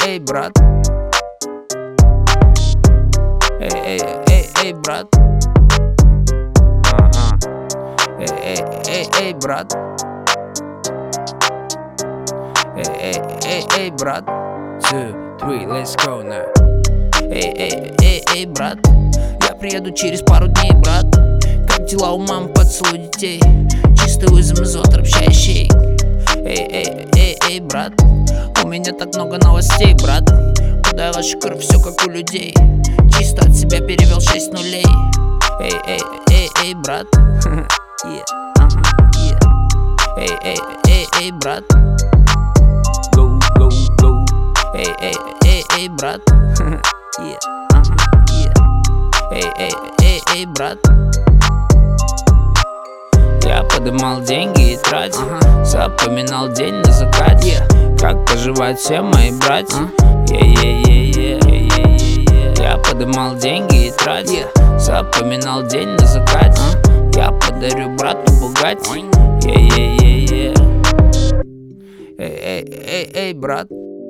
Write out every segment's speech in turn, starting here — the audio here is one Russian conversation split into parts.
эй, брат. Эй, брат. Эй, брат. Эй, брат. 2, 3, let's go now. Эй, брат. Я приеду через пару дней, брат. Как дела у мамы, поцелуй детей. Чистый вызов из общающий. Эй, брат. У меня так много новостей, брат. Куда я шкур, все как у людей. Чисто от себя перевел 6 нулей. Эй, брат. Эй, брат. Go, go, go. Эй, брат. Эй, брат. Я подымал деньги и тратил, запоминал день на закате. Как поживают все мои братья. Я подымал деньги и тратил, запоминал день на закате. Я подарю брату Бугатти. Эй, брат.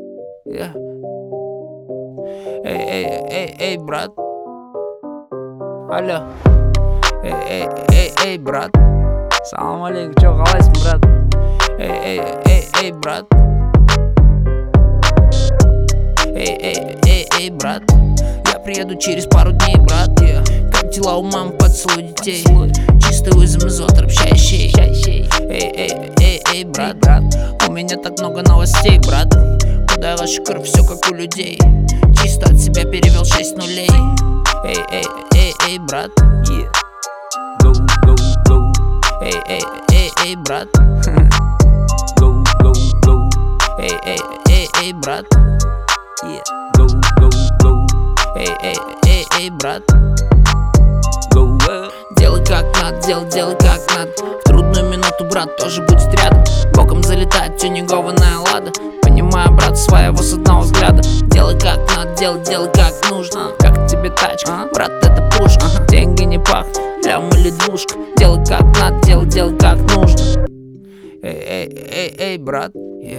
Эй, брат. Алло. Эй, брат. Салам алейкум, чё, қалайсың, брат? Эй, брат. Эй, брат. Я приеду через пару дней, брат. Как дела у мамы, поцелуй детей. Чистый вызов из общающий. Эй, брат. У меня так много новостей, брат. Куда я шкур, все как у людей. Чисто от себя перевел 6 нулей. Эй, брат. Go, go, go. Эй, брат. Go, go, go. Эй, брат. Go, go, go. Эй, брат. Go, Делай как надо, делай как надо. В трудную минуту, брат, тоже будет рядом. Боком залетает тюнингованная лада. Понимаю, брат, своего с одного взгляда. Делай как надо, делай как нужно. Как тебе тачка, брат, это пушка. Деньги не пахнут, лям или двушка. Делай как надо, делай как нужно. Эй, брат.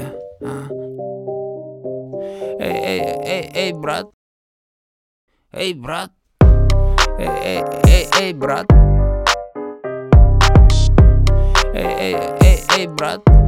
Эй, брат. Эй, брат. Эй, брат. Эй, брат.